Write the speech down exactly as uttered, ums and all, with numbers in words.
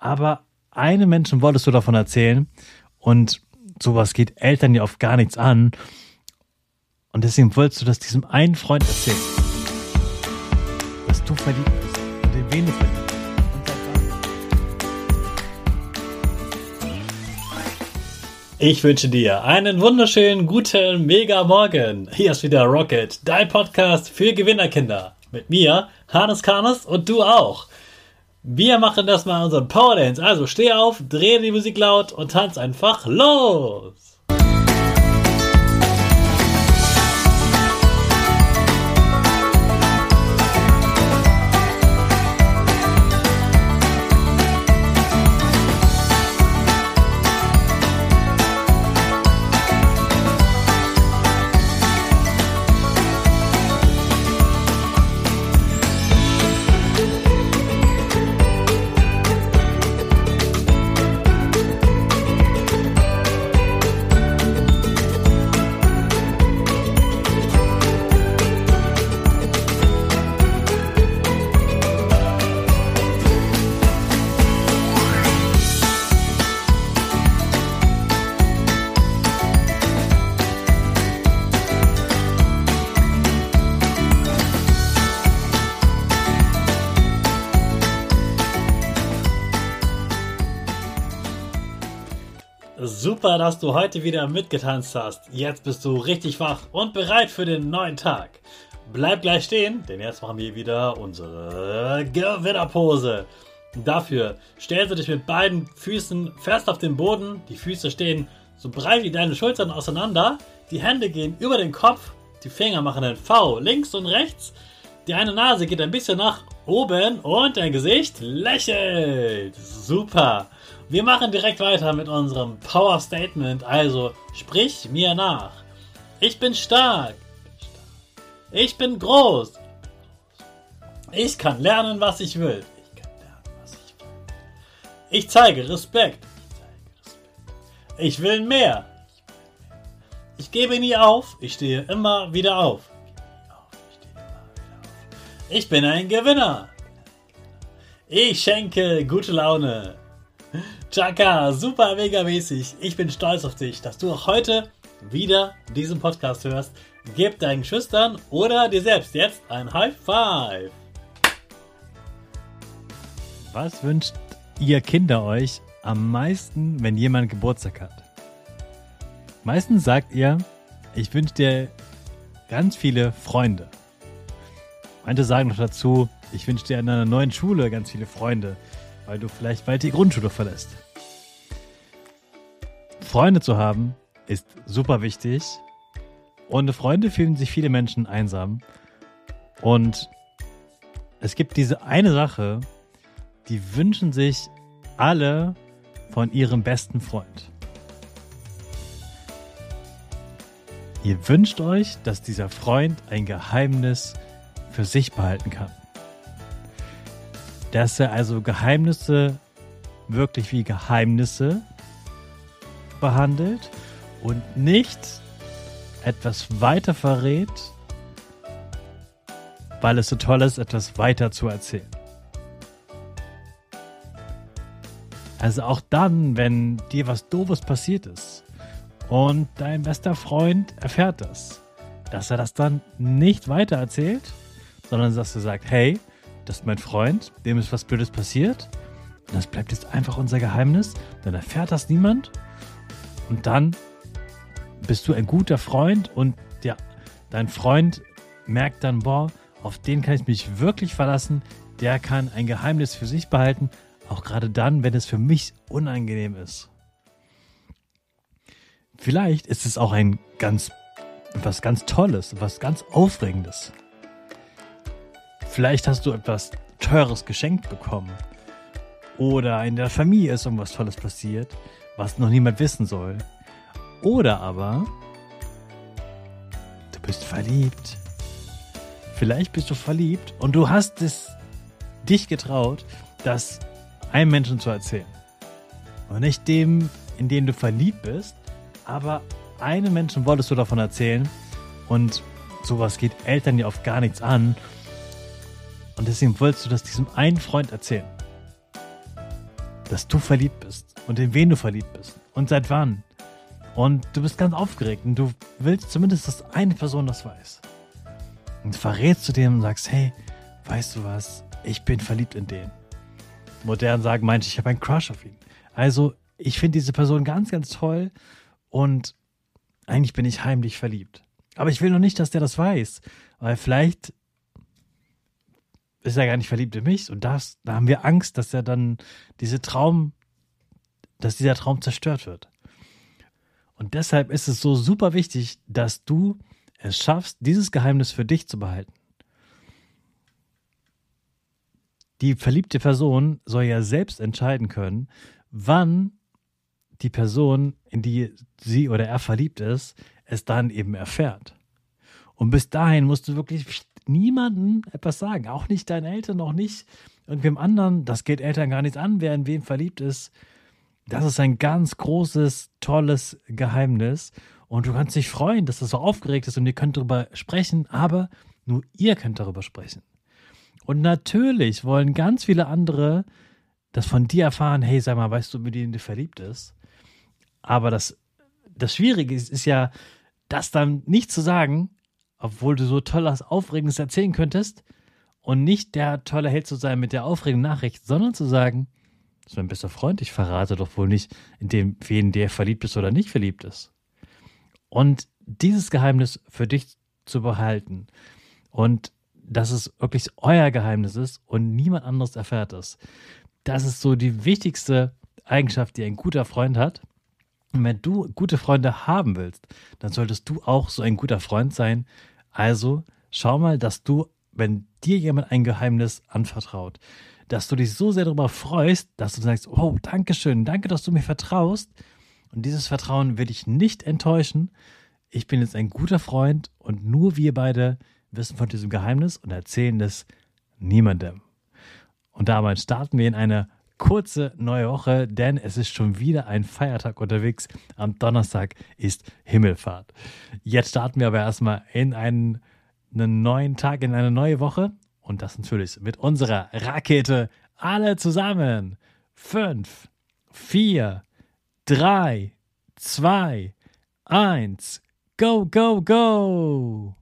aber einem Menschen wolltest du davon erzählen und sowas geht Eltern ja oft gar nichts an und deswegen wolltest du das diesem einen Freund erzählen, dass du verliebt bist und in wen du verliebt bist. Ich wünsche dir einen wunderschönen, guten, mega Morgen. Hier ist wieder Rocket, dein Podcast für Gewinnerkinder. Mit mir, Hannes Karnes und du auch. Wir machen das mal unseren Power Dance. Also steh auf, dreh die Musik laut und tanz einfach los. Super, dass du heute wieder mitgetanzt hast. Jetzt bist du richtig wach und bereit für den neuen Tag. Bleib gleich stehen, denn jetzt machen wir wieder unsere Gewinnerpose. Dafür stellst du dich mit beiden Füßen fest auf den Boden. Die Füße stehen so breit wie deine Schultern auseinander. Die Hände gehen über den Kopf. Die Finger machen ein V links und rechts. Die eine Nase geht ein bisschen nach oben und dein Gesicht lächelt. Super. Wir machen direkt weiter mit unserem Power Statement. Also sprich mir nach. Ich bin stark. Ich bin groß. Ich kann lernen, was ich will. Ich kann lernen, was ich will. Ich zeige Respekt. Ich will mehr. Ich gebe nie auf. Ich stehe immer wieder auf. Ich bin ein Gewinner. Ich schenke gute Laune. Chaka, super mega mäßig. Ich bin stolz auf dich, dass du auch heute wieder diesen Podcast hörst. Gib deinen Geschwistern oder dir selbst jetzt ein High Five. Was wünscht ihr Kinder euch am meisten, wenn jemand Geburtstag hat? Meistens sagt ihr, ich wünsche dir ganz viele Freunde. Manche sagen noch dazu, ich wünsche dir in einer neuen Schule ganz viele Freunde, weil du vielleicht bald die Grundschule verlässt. Freunde zu haben ist super wichtig. Ohne Freunde fühlen sich viele Menschen einsam. Und es gibt diese eine Sache, die wünschen sich alle von ihrem besten Freund. Ihr wünscht euch, dass dieser Freund ein Geheimnis für sich behalten kann. Dass er also Geheimnisse wirklich wie Geheimnisse behandelt und nicht etwas weiter verrät, weil es so toll ist, etwas weiter zu erzählen. Also auch dann, wenn dir was Doofes passiert ist und dein bester Freund erfährt das, dass er das dann nicht weiter erzählt, sondern dass er sagt, hey, das ist mein Freund, dem ist was Blödes passiert und das bleibt jetzt einfach unser Geheimnis, dann erfährt das niemand und dann bist du ein guter Freund und ja, dein Freund merkt dann, boah, auf den kann ich mich wirklich verlassen, der kann ein Geheimnis für sich behalten, auch gerade dann, wenn es für mich unangenehm ist. Vielleicht ist es auch ein ganz, was ganz Tolles, was ganz Aufregendes. Vielleicht hast du etwas Teures geschenkt bekommen. Oder in der Familie ist irgendwas Tolles passiert, was noch niemand wissen soll. Oder aber du bist verliebt. Vielleicht bist du verliebt und du hast es dich getraut, das einem Menschen zu erzählen. Und nicht dem, in den du verliebt bist, aber einem Menschen wolltest du davon erzählen. Und sowas geht Eltern ja oft gar nichts an. Und deswegen wolltest du das diesem einen Freund erzählen. dass du verliebt bist und in wen du verliebt bist und seit wann. Und du bist ganz aufgeregt und du willst zumindest, dass eine Person das weiß. Und verrätst du dem und sagst, hey, weißt du was, ich bin verliebt in den. Modern sagen manche, ich habe einen Crush auf ihn. Also ich finde diese Person ganz, ganz toll und eigentlich bin ich heimlich verliebt. Aber ich will noch nicht, dass der das weiß, weil vielleicht ist er gar nicht verliebt in mich und das, da haben wir Angst, dass er dann diese Traum, dass dieser Traum zerstört wird. Und deshalb ist es so super wichtig, dass du es schaffst, dieses Geheimnis für dich zu behalten. Die verliebte Person soll ja selbst entscheiden können, wann die Person, in die sie oder er verliebt ist, es dann eben erfährt. Und bis dahin musst du wirklich niemandem etwas sagen, auch nicht deinen Eltern, auch nicht irgendwem anderen. Das geht Eltern gar nichts an, wer in wem verliebt ist. Das ist ein ganz großes, tolles Geheimnis. Und du kannst dich freuen, dass das so aufgeregt ist und ihr könnt darüber sprechen, aber nur ihr könnt darüber sprechen. Und natürlich wollen ganz viele andere das von dir erfahren, hey, sag mal, weißt du, mit denen du verliebt ist? Aber das, das Schwierige ist, ist ja, das dann nicht zu sagen, obwohl du so tolles, Aufregendes erzählen könntest und nicht der tolle Held zu sein mit der aufregenden Nachricht, sondern zu sagen, das ist mein bester Freund, ich verrate doch wohl nicht, in dem, wen der verliebt ist oder nicht verliebt ist. Und dieses Geheimnis für dich zu behalten und dass es wirklich euer Geheimnis ist und niemand anderes erfährt es, das ist so die wichtigste Eigenschaft, die ein guter Freund hat. Und wenn du gute Freunde haben willst, dann solltest du auch so ein guter Freund sein. Also schau mal, dass du, wenn dir jemand ein Geheimnis anvertraut, dass du dich so sehr darüber freust, dass du sagst, oh, danke schön, danke, dass du mir vertraust. Und dieses Vertrauen will ich nicht enttäuschen. Ich bin jetzt ein guter Freund und nur wir beide wissen von diesem Geheimnis und erzählen es niemandem. Und damit starten wir in eine kurze neue Woche, denn es ist schon wieder ein Feiertag unterwegs. Am Donnerstag ist Himmelfahrt. Jetzt starten wir aber erstmal in einen, einen neuen Tag, in eine neue Woche. Und das natürlich mit unserer Rakete. Alle zusammen. Fünf, vier, drei, zwei, eins. Go, go, go!